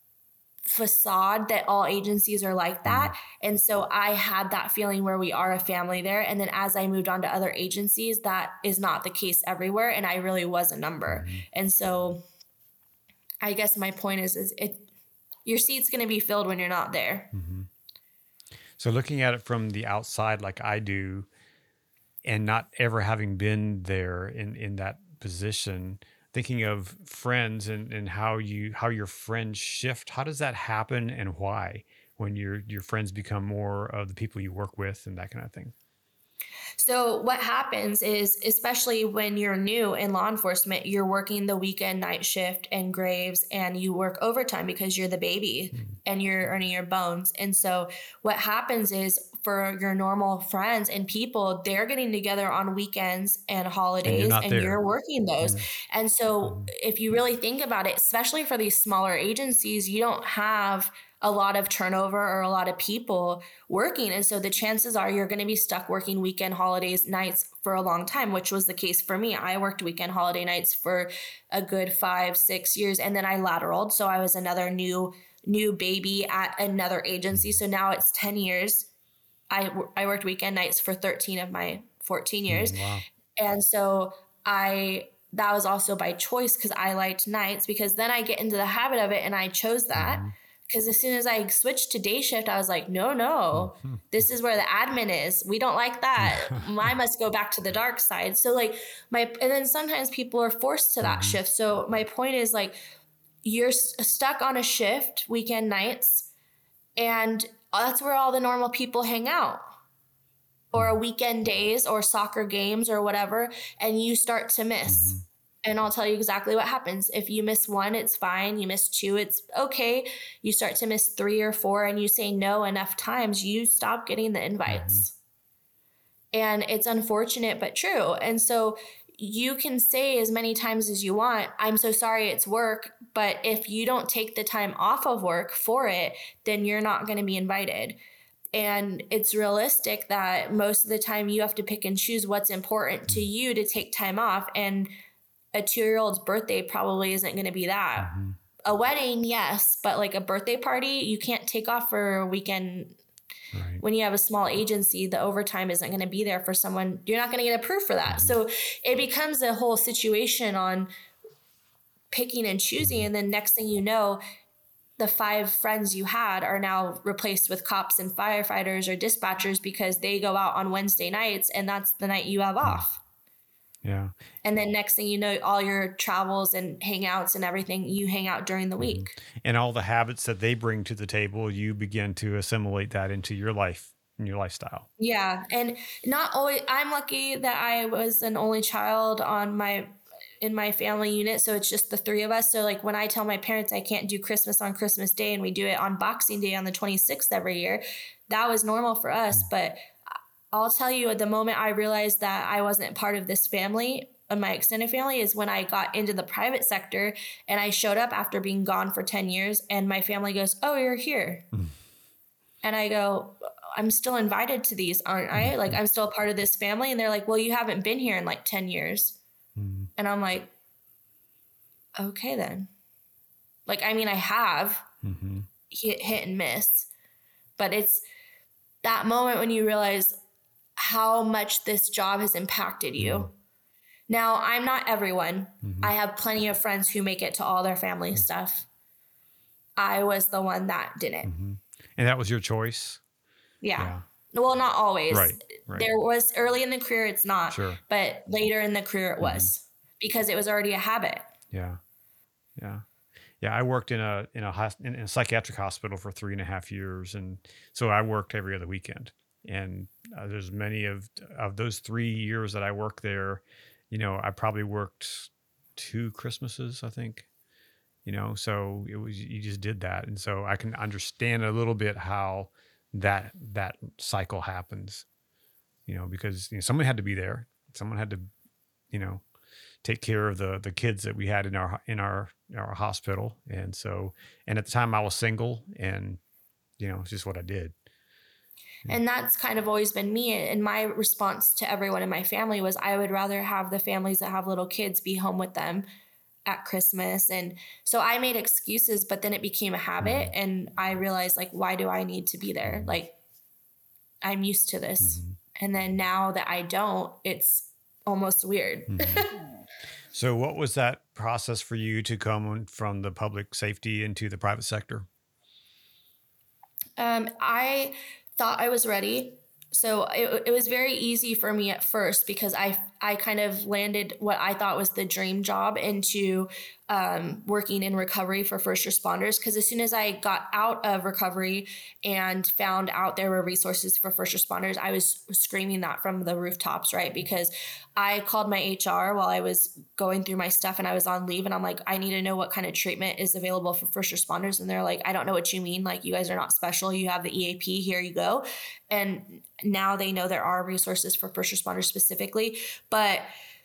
B: facade that all agencies are like that. Mm-hmm. And so I had that feeling where we are a family there. And then as I moved on to other agencies, that is not the case everywhere. And I really was a number. Mm-hmm. And so I guess my point is, is it, your seat's going to be filled when you're not there.
A: Mm-hmm. So looking at it from the outside, like I do, and not ever having been there in, in that position, thinking of friends and, and how you how your friends shift, how does that happen and why, when your your friends become more of the people you work with and that kind of thing?
B: So what happens is, especially when you're new in law enforcement, you're working the weekend night shift and graves, and you work overtime because you're the baby mm-hmm. and you're earning your bones. And so what happens is, for your normal friends and people, they're getting together on weekends and holidays, and, and you're working those. Mm-hmm. And so mm-hmm. if you really think about it, especially for these smaller agencies, you don't have a lot of turnover or a lot of people working. And so the chances are you're going to be stuck working weekend holidays nights for a long time, which was the case for me. I worked weekend holiday nights for a good five, six years. And then I lateraled. So I was another new, new baby at another agency. So now it's ten years. I, I worked weekend nights for thirteen of my fourteen years.
A: Mm, wow.
B: And so I, that was also by choice, because I liked nights, because then I get into the habit of it, and I chose that. Mm-hmm. Because as soon as I switched to day shift, I was like, no, no, mm-hmm. this is where the admin is. We don't like that. I must go back to the dark side. So like my, and then sometimes people are forced to that mm-hmm. shift. So my point is, like, you're stuck on a shift, weekend nights, and that's where all the normal people hang out, or weekend days or soccer games or whatever. And you start to miss. Mm-hmm. And I'll tell you exactly what happens. If you miss one, it's fine. You miss two, it's okay. You start to miss three or four, and you say no enough times, you stop getting the invites. Mm-hmm. And it's unfortunate, but true. And so you can say as many times as you want, I'm so sorry, it's work. But if you don't take the time off of work for it, then you're not going to be invited. And it's realistic that most of the time you have to pick and choose what's important to you to take time off. And a two-year-old's birthday probably isn't going to be that. Mm-hmm. A wedding, yes, but like a birthday party, you can't take off for a weekend. Right. When you have a small agency, the overtime isn't going to be there for someone. You're not going to get approved for that. Mm-hmm. So it becomes a whole situation on picking and choosing. Mm-hmm. And then next thing you know, the five friends you had are now replaced with cops and firefighters or dispatchers, because they go out on Wednesday nights, and that's the night you have mm-hmm. off.
A: Yeah.
B: And then next thing you know, all your travels and hangouts and everything, you hang out during the week.
A: Mm-hmm. And all the habits that they bring to the table, you begin to assimilate that into your life and your lifestyle.
B: Yeah. And not always, I'm lucky that I was an only child on my, in my family unit. So it's just the three of us. So like when I tell my parents I can't do Christmas on Christmas Day, and we do it on Boxing Day on the twenty-sixth every year, that was normal for us. Mm-hmm. But I'll tell you, at the moment I realized that I wasn't part of this family, of my extended family, is when I got into the private sector, and I showed up after being gone for ten years, and my family goes, oh, you're here. Mm. And I go, I'm still invited to these, aren't I? Like, I'm still a part of this family. And they're like, well, you haven't been here in like ten years. Mm. And I'm like, okay, then. Like, I mean, I have mm-hmm. hit, hit and miss, but it's that moment when you realize how much this job has impacted you. Mm-hmm. Now, I'm not everyone. Mm-hmm. I have plenty of friends who make it to all their family mm-hmm. stuff. I was the one that didn't.
A: Mm-hmm. And that was your choice?
B: Yeah. yeah. Well, not always.
A: Right, right.
B: There was early in the career, it's not.
A: Sure.
B: But later in the career, it was. Mm-hmm. Because it was already a habit.
A: Yeah. Yeah. Yeah. I worked in a, in a, hos- in a psychiatric hospital for three and a half years. And so I worked every other weekend. And uh, there's many of, of those three years that I worked there, you know, I probably worked two Christmases, I think, you know, so it was, you just did that. And so I can understand a little bit how that, that cycle happens, you know, because, you know, someone had to be there. Someone had to, you know, take care of the the kids that we had in our in our our hospital. And so, and at the time I was single, and you know, it's just what I did. Yeah.
B: And that's kind of always been me. And my response to everyone in my family was I would rather have the families that have little kids be home with them at Christmas. And so I made excuses, but then it became a habit.
A: Mhm.
B: And I realized, like, why do I need to be there?
A: Mhm.
B: Like, I'm used to this.
A: Mhm.
B: And then now that I don't, it's almost weird.
A: Mhm. So what was that process for you to come from the public safety into the private sector?
B: Um, I thought I was ready. So it, it was very easy for me at first because I I kind of landed what I thought was the dream job into um, working in recovery for first responders. Because as soon as I got out of recovery and found out there were resources for first responders, I was screaming that from the rooftops, right? Because I called my H R while I was going through my stuff and I was on leave, and I'm like, I need to know what kind of treatment is available for first responders. And they're like, I don't know what you mean. Like, you guys are not special. You have the E A P. Here you go. And now they know there are resources for first responders specifically. But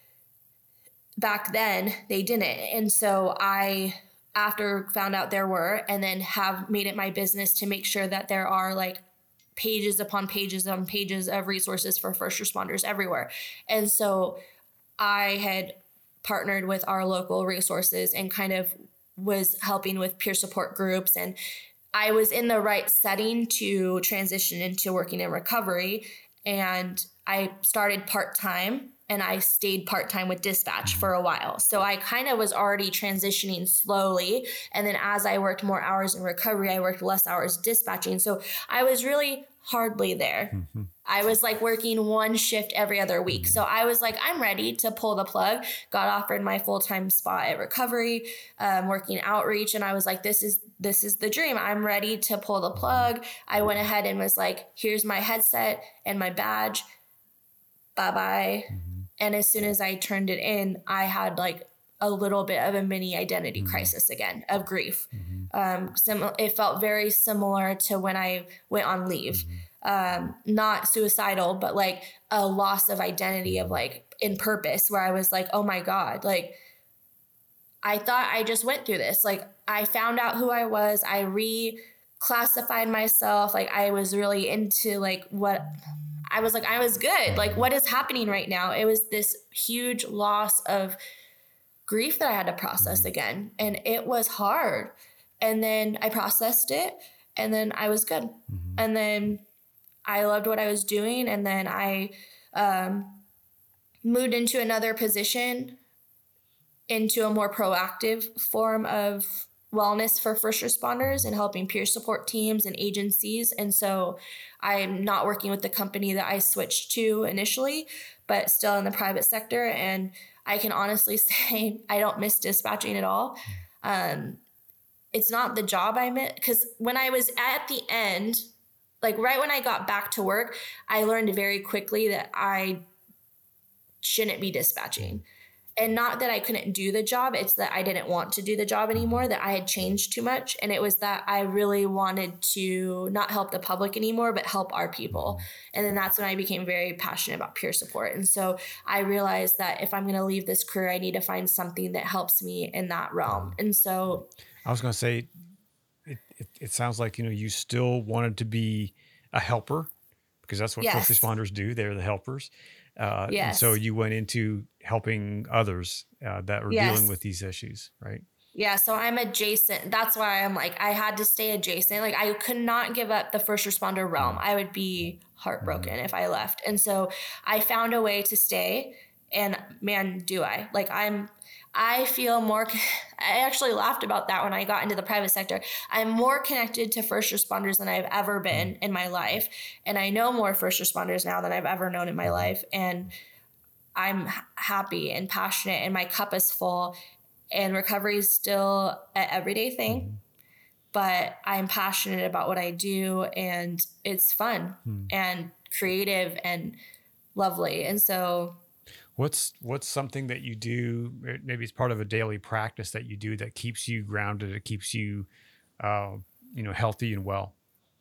B: back then they didn't. And so I, after found out there were, and then have made it my business to make sure that there are like pages upon pages on pages of resources for first responders everywhere. And so I had partnered with our local resources and kind of was helping with peer support groups, and I was in the right setting to transition into working in recovery. And I started part-time and I stayed part-time with dispatch for a while. So I kind of was already transitioning slowly. And then as I worked more hours in recovery, I worked less hours dispatching. So I was really hardly there.
A: Mhm.
B: I was like working one shift every other week. So I was like, I'm ready to pull the plug. Got offered my full-time spot at recovery, um, working outreach. And I was like, this is, this is the dream. I'm ready to pull the plug. I went ahead and was like, here's my headset and my badge. Bye-bye.
A: Mhm.
B: And as soon as I turned it in, I had like a little bit of a mini identity
A: Mhm.
B: crisis again of grief.
A: Mhm.
B: Um, sim- it felt very similar to when I went on leave.
A: Mhm.
B: Um, not suicidal, but like a loss of identity of like in purpose, where I was like, oh my God, like I thought I just went through this. Like I found out who I was. I reclassified myself. Like I was really into like what I was like, I was good. Like what is happening right now? It was this huge loss of grief that I had to process again. And it was hard. And then I processed it and then I was good.
A: Mhm.
B: And then I loved what I was doing. And then I um, moved into another position, into a more proactive form of wellness for first responders and helping peer support teams and agencies. And so I'm not working with the company that I switched to initially, but still in the private sector. And I can honestly say I don't miss dispatching at all. Um, it's not the job I miss, because when I was at the end, like right when I got back to work, I learned very quickly that I shouldn't be dispatching. And not that I couldn't do the job, it's that I didn't want to do the job anymore, that I had changed too much. And it was that I really wanted to not help the public anymore, but help our people. And then that's when I became very passionate about peer support. And so I realized that if I'm going to leave this career, I need to find something that helps me in that realm. And so
A: I was going to say, it, it, it sounds like, you know, you still wanted to be a helper, because that's what first
B: yes,
A: responders do. They're the helpers. Uh, and so
B: yes,
A: you went into helping others uh, that were dealing
B: yes.
A: with these issues, right?
B: Yeah, so I'm adjacent. That's why I'm like, I had to stay adjacent. Like I could not give up the first responder realm. I would be heartbroken if I left. And so I found a way to stay, and man, do I. Like I'm I feel more, I actually laughed about that when I got into the private sector. I'm more connected to first responders than I've ever been in my life. And I know more first responders now than I've ever known in my life. And I'm happy and passionate and my cup is full. and recovery is still an everyday thing. Mm-hmm. But I'm passionate about what I do, and it's fun hmm. and creative and lovely. And so
A: what's what's something that you do, maybe it's part of a daily practice that you do that keeps you grounded, it keeps you uh, you know, healthy and well?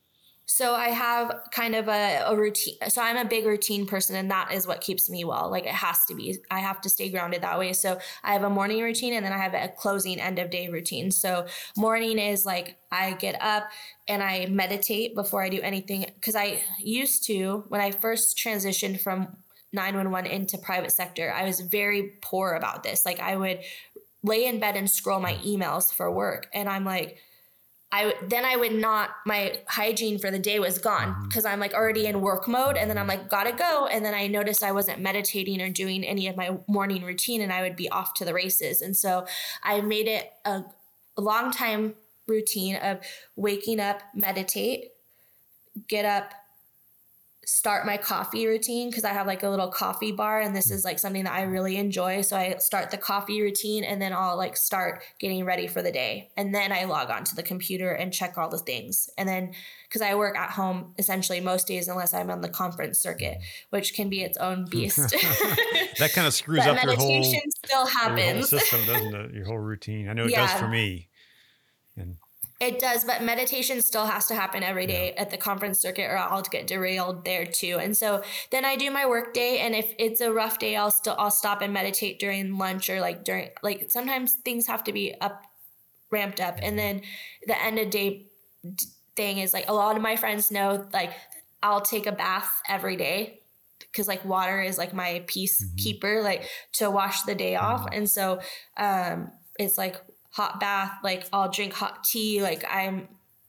B: So I have kind of a, a routine. So I'm a big routine person, and that is what keeps me well. Like, it has to be. I have to stay grounded that way. So I have a morning routine, and then I have a closing end of day routine. So morning is like I get up and I meditate before I do anything. Because I used to, when I first transitioned from nine one one into private sector, I was very poor about this. Like, I would lay in bed and scroll my emails for work. And I'm like, I then I would not, my hygiene for the day was gone because I'm like already in work mode, and then I'm like, gotta go. And then I noticed I wasn't meditating or doing any of my morning routine, and I would be off to the races. And so I made it a, a long time routine of waking up, meditate, get up, start my coffee routine, because I have like a little coffee bar, and this is like something that I really enjoy. So I start the coffee routine, and then I'll like start getting ready for the day. And then I log on to the computer and check all the things. And then, because I work at home essentially most days unless I'm on the conference circuit, which can be its own beast.
A: That kind of screws up your whole,
B: meditation still happens.
A: Your whole system, doesn't it? Your whole routine. I know it yeah. does for me. And
B: it does, but meditation still has to happen every day yeah. at the conference circuit, or I'll get derailed there too. And so then I do my work day, and if it's a rough day, I'll still I'll stop and meditate during lunch, or like during like sometimes things have to be up ramped up. And then the end of day thing is like, a lot of my friends know, like, I'll take a bath every day, because like water is like my peacekeeper, mm-hmm. like to wash the day off. And so um it's like hot bath, like I'll drink hot tea. Like I'm,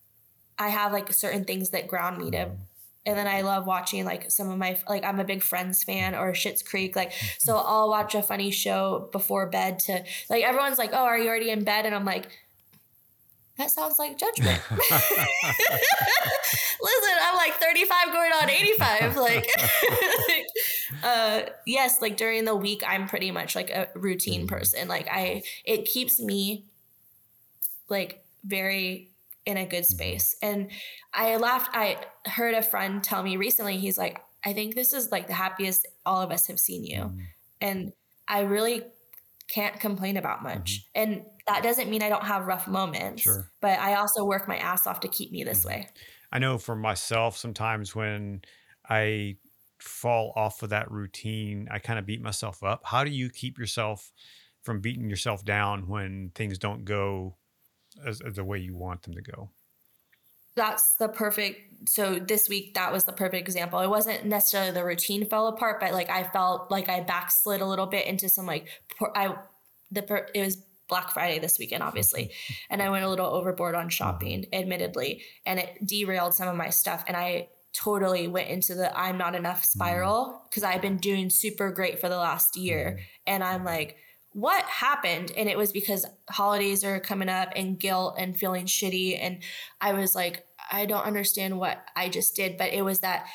B: I have like certain things that ground me to, and then I love watching like some of my, like I'm a big Friends fan, or Schitt's Creek. Like, so I'll watch a funny show before bed to, like, everyone's like, oh, are you already in bed? And I'm like, that sounds like judgment. Listen, I'm like thirty-five going on eighty-five. Like, uh, yes, like during the week, I'm pretty much like a routine person. Like I, it keeps me like very in a good space. And I laughed. I heard a friend tell me recently, he's like, I think this is like the happiest all of us have seen you. Mm. And I really can't complain about much. Mm-hmm. And that doesn't mean I don't have rough moments, sure. but I also work my ass off to keep me this mm-hmm. way.
A: I know for myself, sometimes when I fall off of that routine, I kind of beat myself up. How do you keep yourself from beating yourself down when things don't go as, as the way you want them to go?
B: That's the perfect. So this week, that was the perfect example. It wasn't necessarily the routine fell apart, but like I felt like I backslid a little bit into some like, I, the, it was Black Friday this weekend, obviously. And I went a little overboard on shopping, admittedly, and it derailed some of my stuff. And I totally went into the I'm not enough spiral, because I've been doing super great for the last year. And I'm like, what happened? And it was because holidays are coming up, and guilt and feeling shitty. And I was like, I don't understand what I just did. But it was that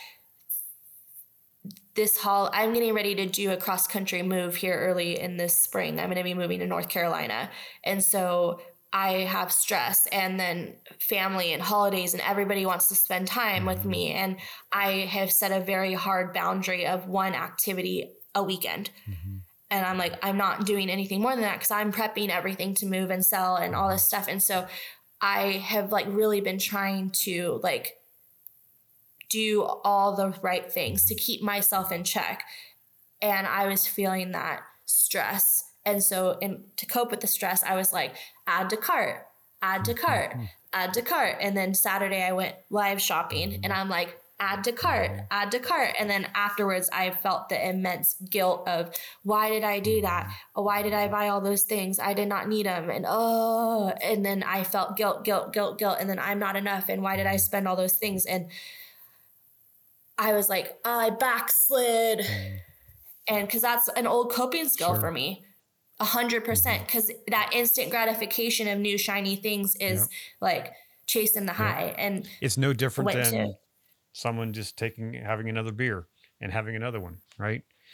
B: this hol I'm getting ready to do a cross country move here early in this spring. I'm going to be moving to North Carolina. And so I have stress, and then family and holidays, and everybody wants to spend time with me. And I have set a very hard boundary of one activity a weekend. Mm-hmm. And I'm like, I'm not doing anything more than that, because I'm prepping everything to move and sell and all this stuff. And so I have like really been trying to like do all the right things to keep myself in check. And I was feeling that stress. And so in, to cope with the stress, I was like, add to cart, add to cart, add to cart. And then Saturday I went live shopping, and I'm like, add to cart, add to cart. And then afterwards I felt the immense guilt of, why did I do that? Why did I buy all those things? I did not need them. And oh, and then I felt guilt, guilt, guilt, guilt. And then I'm not enough. And why did I spend all those things? And I was like, oh, I backslid. And because that's an old coping skill sure. for me, a hundred percent. Because that instant gratification of new shiny things is yep. like chasing the high. Yep. And
A: it's no different than to, someone just taking, having another beer and having another one, right?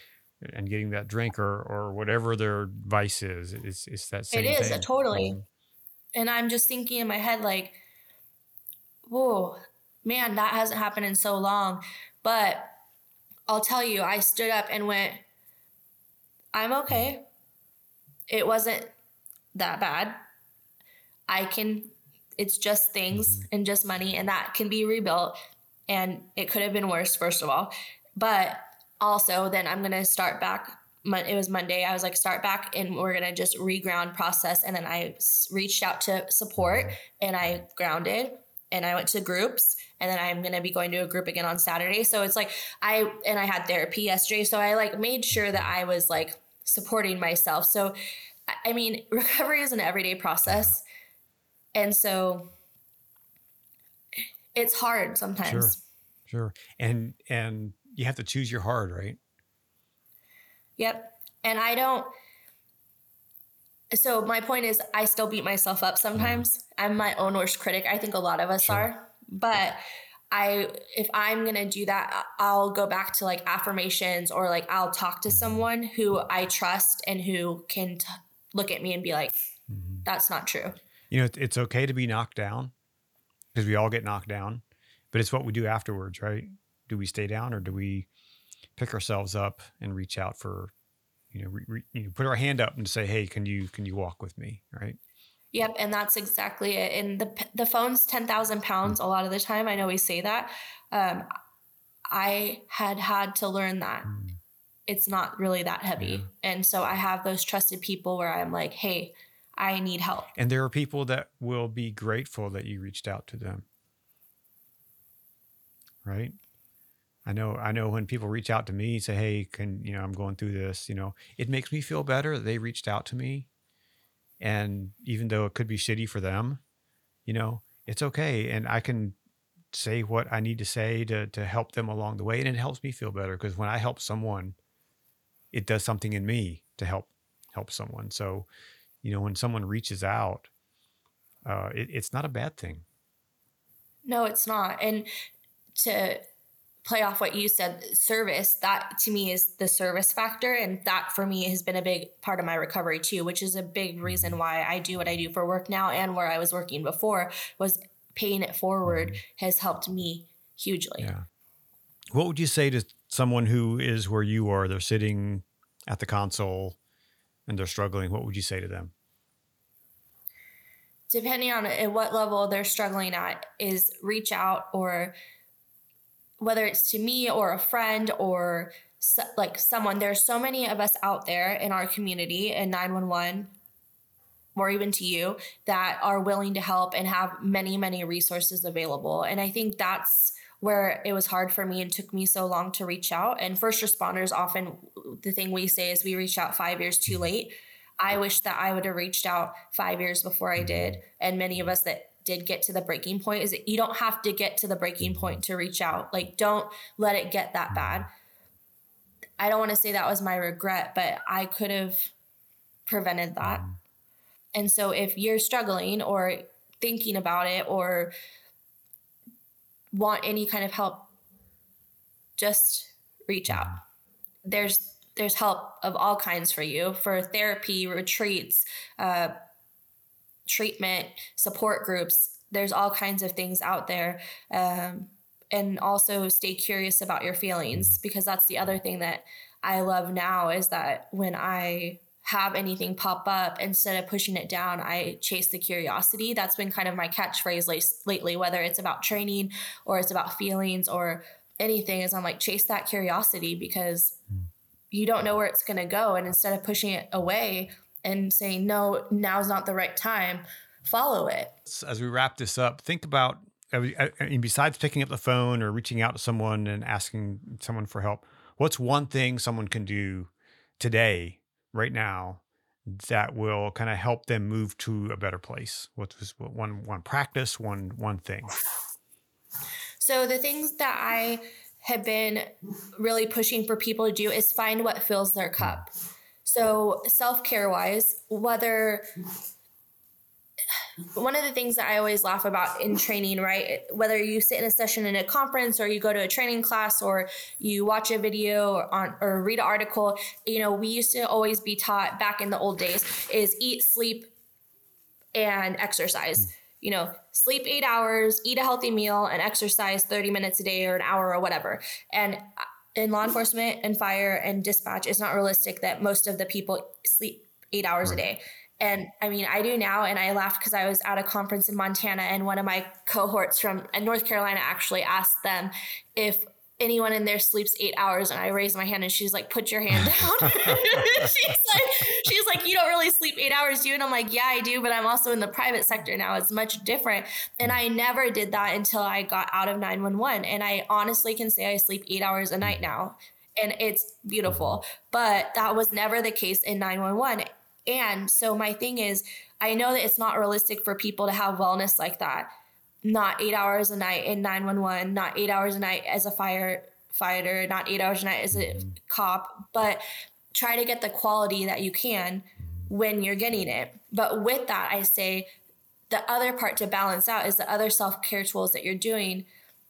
A: and getting that drink or or whatever their vice is. It's it's that
B: It
A: same
B: is a
A: thing.
B: totally.
A: Mhm.
B: And I'm just thinking in my head, like, whoa, man, that hasn't happened in so long. But I'll tell you, I stood up and went, I'm okay. It wasn't that bad. I can, it's just things
A: Mhm.
B: and just money, and that can be rebuilt. And it could have been worse, first of all. But also, then I'm going to start back. It was Monday. I was like, start back and we're going to just reground process. And then I reached out to support and I grounded and I went to groups. And then I'm going to be going to a group again on Saturday. So it's like I, and I had therapy yesterday. So I like made sure that I was like supporting myself. So, I mean, recovery is an everyday process. And so it's hard
A: Sure,
B: sometimes.
A: sure. And and you have to choose your hard, right?
B: Yep. And I don't, so my point is I still beat myself up
A: Yeah,
B: sometimes. I'm my own worst critic. I think a lot of us
A: sure.
B: are. But I, if I'm going to do that, I'll go back to like affirmations or like I'll talk to
A: Mhm.
B: someone who I trust and who can t- look at me and be like,
A: Mhm.
B: that's not true.
A: You know, it's it's okay to be knocked down because we all get knocked down, but it's what we do afterwards, right? Do we stay down or do we pick ourselves up and reach out for, you know, re, re, you know, put our hand up and say, "Hey, can you can you walk with me?" Right?
B: Yep, and that's exactly it. And the the phone's ten thousand
A: Mm.
B: pounds a lot of the time. I know we say that. Um, I had had to learn that
A: Mm.
B: it's not really that
A: Yeah.
B: heavy. And so I have those trusted people where I'm like, hey, I need help.
A: And there are people that will be grateful that you reached out to them, right? I know I know when people reach out to me, say, "Hey, can, you know, I'm going through this," you know, it makes me feel better that they reached out to me. And even though it could be shitty for them, you know, it's okay. And I can say what I need to say to to help them along the way. And it helps me feel better because when I help someone, it does something in me to help help someone. So, you know, when someone reaches out, uh, it, it's not a bad thing.
B: No, it's not. And to play off what you said, service, that to me is the service factor. And that for me has been a big part of my recovery too, which is a big reason
A: Mhm.
B: why I do what I do for work now and where I was working before was paying it forward
A: Mhm.
B: has helped me hugely.
A: Yeah. What would you say to someone who is where you are? They're sitting at the console and they're struggling. What would you say to them?
B: Depending on at what level they're struggling at, is reach out, or whether it's to me or a friend or so, like someone. There's so many of us out there in our community in nine one one or even to you that are willing to help and have many, many resources available. And I think that's where it was hard for me and took me so long to reach out. And first responders, often the thing we say is we reach out five years too
A: Mhm.
B: late. I wish that I would have reached out five years before I did.
A: Mhm.
B: And many of us that did get to the breaking point, is that you don't have to get to the breaking
A: Mhm.
B: point to reach out. Like, don't let it get that bad.
A: Mhm.
B: I don't want to say that was my regret, but I could have prevented that.
A: Mhm.
B: And so if you're struggling or thinking about it or want any kind of help, just reach out.
A: Mhm.
B: There's there's help of all kinds for you, for therapy, retreats, uh, treatment, support groups. There's all kinds of things out there. Um, and also stay curious about your
A: Mhm.
B: feelings, because that's the other thing that I love now is that when I have anything pop up, instead of pushing it down, I chase the curiosity. That's been kind of my catchphrase lately, whether it's about training or it's about feelings or anything, is I'm like, chase that curiosity, because
A: Mhm.
B: you don't know where it's going to go. And instead of pushing it away and saying, no, now's not the right time, follow it.
A: S- As we wrap this up, think about, I mean, I I mean, besides picking up the phone or reaching out to someone and asking someone for help, what's one thing someone can do today, right now, that will kind of help them move to a better place? What's what's what one one practice, one one thing?
B: So the things that I have been really pushing for people to do is find what fills their
A: Mm.
B: cup. So self-care wise, whether one of the things that I always laugh about in training, right? Whether you sit in a session in a conference or you go to a training class or you watch a video or, on, or read an article, you know, we used to always be taught back in the old days is eat, sleep, and exercise. Mm. You know, sleep eight hours, eat a healthy meal, and exercise thirty minutes a day or an hour or whatever. And in law enforcement and fire and dispatch, it's not realistic that most of the people sleep eight hours right. a day. And I mean, I do now, and I laughed because I was at a conference in Montana, and one of my cohorts from North Carolina actually asked them if anyone in there sleeps eight hours. And I raised my hand, and she's like, put your hand down. she's like, she's like, you don't really sleep eight hours, do you? And I'm like, yeah, I do, but I'm also in the private sector now. It's much different. And I never did that until I got out of nine one one. And I honestly can say I sleep eight hours a night now, and it's beautiful, but that was never the case in nine one one. And so my thing is, I know that it's not realistic for people to have wellness like that. Not eight hours a night in nine one one, not eight hours a night as a firefighter, not eight hours a night as a cop, but try to get the quality that you can when you're getting it. But with that, I say the other part to balance out is the other self-care tools that you're doing.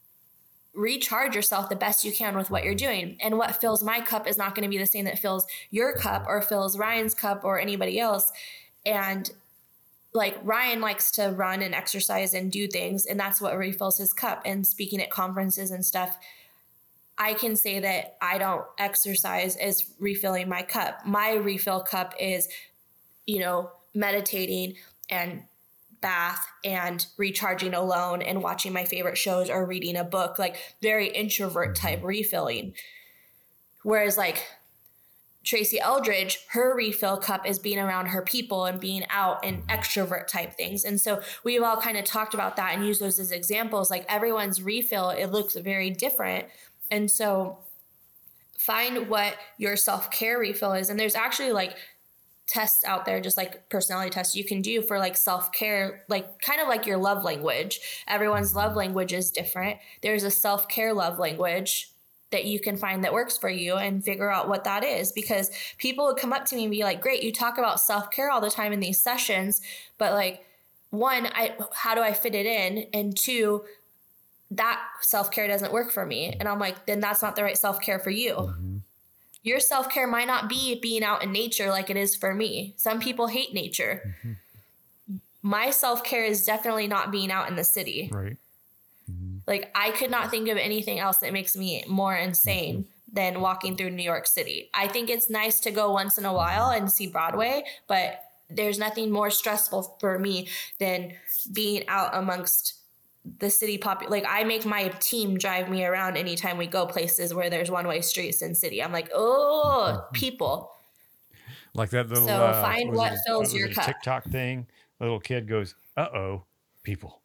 B: Recharge yourself the best you can with what you're doing. And what fills my cup is not going to be the same that fills your cup or fills Ryan's cup or anybody else. And like Ryan likes to run and exercise and do things, and that's what refills his cup. And speaking at conferences and stuff, I can say that I don't exercise as refilling my cup. My refill cup is, you know, meditating and bath and recharging alone and watching my favorite shows or reading a book, like very introvert type refilling. Whereas like Tracy Eldridge, her refill cup is being around her people and being out and extrovert type things. And so we've all kind of talked about that and used those as examples. Like everyone's refill, it looks very different. And so find what your self-care refill is. And there's actually like tests out there, just like personality tests you can do for like self-care, like kind of like your love language. Everyone's love language is different. There's a self-care love language that you can find that works for you and figure out what that is. Because people would come up to me and be like, great, you talk about self-care all the time in these sessions, but like one, I, how do I fit it in? And two, that self-care doesn't work for me. And I'm like, then that's not the right self-care for you. Mm-hmm. Your self-care might not be being out in nature like it is for me. Some people hate nature. Mm-hmm. My self-care is definitely not being out in the city.
A: Right. Mm-hmm.
B: Like I could not think of anything else that makes me more insane mm-hmm. than walking through New York City. I think it's nice to go once in a while and see Broadway, but there's nothing more stressful for me than being out amongst the city pop. Like I make my team drive me around anytime we go places where there's one-way streets in city. I'm like, oh, people.
A: Like that little,
B: so
A: uh,
B: find what, what fills your cup.
A: TikTok thing. The little kid goes, uh-oh, people.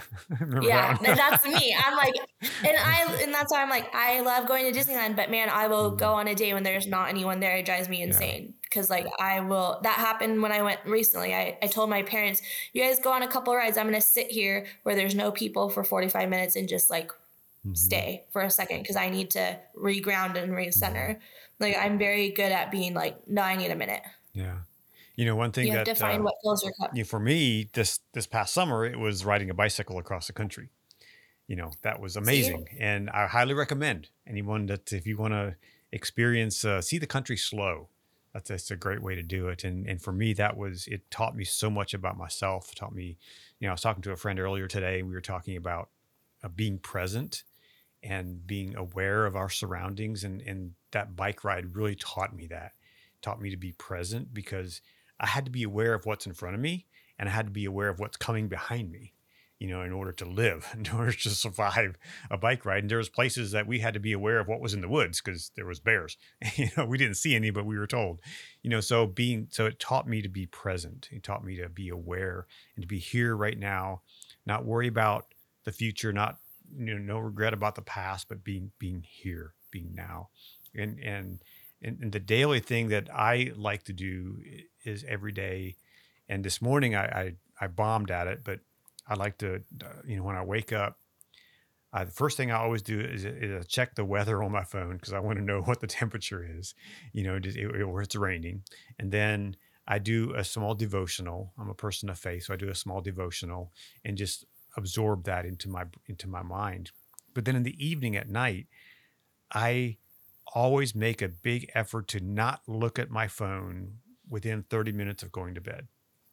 B: Yeah, that that's me. I'm like, and I, and that's why I'm like, I love going to Disneyland, but man, I will mm. go on a day when there's not anyone there. It drives me insane. Yeah. Cause like I will, that happened when I went recently. I, I told my parents, you guys go on a couple of rides. I'm going to sit here where there's no people for forty-five minutes and just like mm-hmm. stay for a second. Cause I need to reground and recenter. Mm-hmm. Like I'm very good at being like, no, I need a minute.
A: Yeah. You know, one thing
B: you have
A: that
B: to find
A: uh,
B: what fills your cup.
A: You know, for me, this this past summer, it was riding a bicycle across the country. You know, that was amazing, see? And I highly recommend anyone that if you want to experience, uh, see the country slow. That's, that's a great way to do it. And and for me, that was it taught me so much about myself. It taught me, you know, I was talking to a friend earlier today. We were talking about uh, being present and being aware of our surroundings, and and that bike ride really taught me that. It taught me to be present because I had to be aware of what's in front of me, and I had to be aware of what's coming behind me, you know, in order to live, in order to survive a bike ride. And there was places that we had to be aware of what was in the woods because there was bears. You know, we didn't see any, but we were told, you know, so being, so it taught me to be present. It taught me to be aware and to be here right now, not worry about the future, not, you know, no regret about the past, but being, being here, being now. And, and, and, and the daily thing that I like to do is every day. And this morning I, I, I bombed at it, but I like to, uh, you know, when I wake up, uh, the first thing I always do is, is check the weather on my phone because I want to know what the temperature is, you know, just, it, or it's raining. And then I do a small devotional. I'm a person of faith, so I do a small devotional and just absorb that into my into my mind. But then in the evening at night, I always make a big effort to not look at my phone within thirty minutes of going to bed.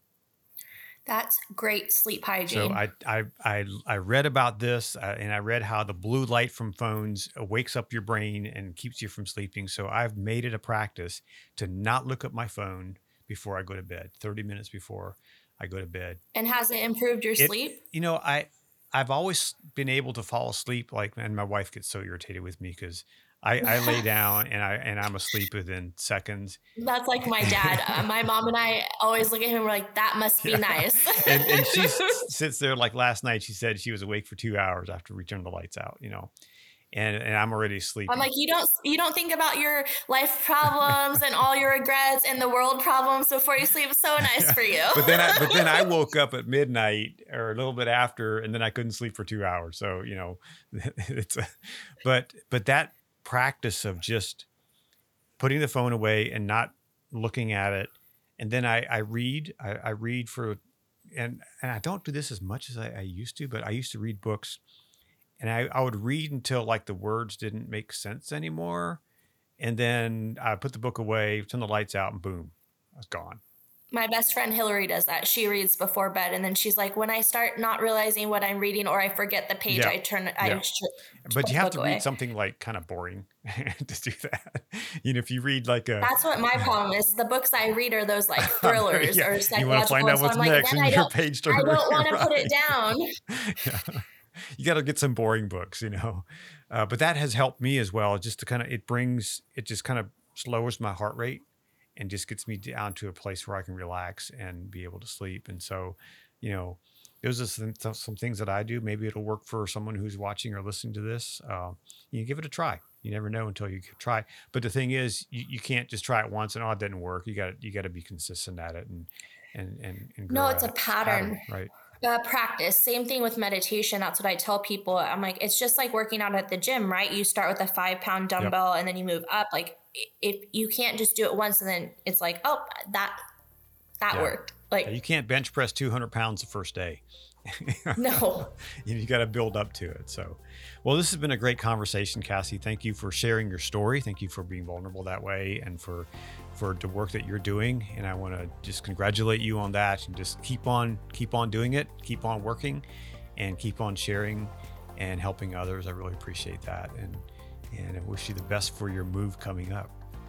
B: That's great sleep hygiene.
A: So I I I, I read about this uh, and I read how the blue light from phones uh, wakes up your brain and keeps you from sleeping. So I've made it a practice to not look at my phone before I go to bed, thirty minutes before I go to bed.
B: And has it improved your
A: It,
B: sleep?
A: you know, I I've always been able to fall asleep like, and my wife gets so irritated with me because I, I lay down and I and I'm asleep within seconds.
B: That's like my dad. Uh, my mom and I always look at him and we're like, that must be
A: Yeah.
B: nice.
A: And, and she s- sits there like last night. She said she was awake for two hours after we turned the lights out. You know, and and I'm already sleeping.
B: I'm like, you don't you don't think about your life problems and all your regrets and the world problems before you sleep. So nice for you.
A: But then I but then I woke up at midnight or a little bit after, and then I couldn't sleep for two hours. So you know, it's a, but but that practice of just putting the phone away and not looking at it, and then I I read I, I read for, and and I don't do this as much as I, I used to, but I used to read books, and I I would read until like the words didn't make sense anymore, and then I put the book away, turn the lights out, and boom, I was gone.
B: My best friend Hillary does that. She reads before bed, and then she's like, when I start not realizing what I'm reading or I forget the page,
A: Yeah.
B: I turn I
A: Yeah.
B: sh-
A: But
B: put
A: you
B: the
A: have
B: book
A: to
B: away.
A: read something like kind of boring to do that. You know, if you read like a
B: That's what my problem is. The books I read are those like thrillers
A: yeah,
B: or
A: you
B: psychological.
A: want to find out
B: so
A: what's
B: I'm like,
A: next
B: then
A: in
B: I
A: your
B: don't,
A: page
B: I
A: turn.
B: don't want to put it
A: Right.
B: down.
A: Yeah. You got to get some boring books, you know. Uh, but that has helped me as well. Just to kind of, it brings, it just kind of lowers my heart rate and just gets me down to a place where I can relax and be able to sleep. And so, you know, those are some, some things that I do. Maybe it'll work for someone who's watching or listening to this. Uh, you give it a try. You never know until you try. But the thing is, you, you can't just try it once and oh, it didn't work. You got you got to be consistent at it and and and, and
B: No,
A: grow
B: it's
A: at
B: a
A: it.
B: pattern.
A: Right?
B: Uh, practice. Same thing with meditation. That's what I tell people. I'm like, it's just like working out at the gym, right? You start with a five pound
A: Yep.
B: dumbbell and then you move up. Like i- if you can't just do it once and then it's like, oh, that that
A: Yeah.
B: worked.
A: Yeah,
B: Like
A: you can't bench press two hundred pounds the first day.
B: no.
A: you, you got to build up to it. So, well, this has been a great conversation, Cassie. Thank you for sharing your story. Thank you for being vulnerable that way and for for the work that you're doing. And I want to just congratulate you on that and just keep on keep on doing it, keep on working, and keep on sharing and helping others. I really appreciate that, and and I wish you the best for your move coming up.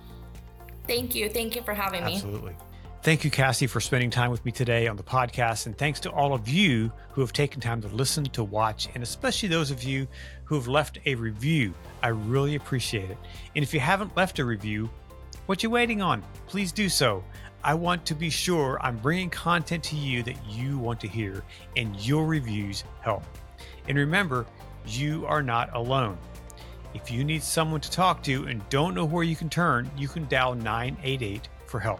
B: Thank you. Thank you for having me.
A: Absolutely. Thank you, Cassie, for spending time with me today on the podcast. And thanks to all of you who have taken time to listen, to watch, and especially those of you who have left a review. I really appreciate it. And if you haven't left a review, what you waiting on? Please do so. I want to be sure I'm bringing content to you that you want to hear, and your reviews help. And remember, you are not alone. If you need someone to talk to and don't know where you can turn, you can dial nine eight eight for help.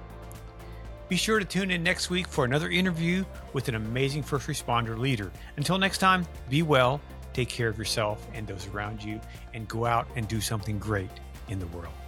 A: Be sure to tune in next week for another interview with an amazing first responder leader. Until next time, be well, take care of yourself and those around you, and go out and do something great in the world.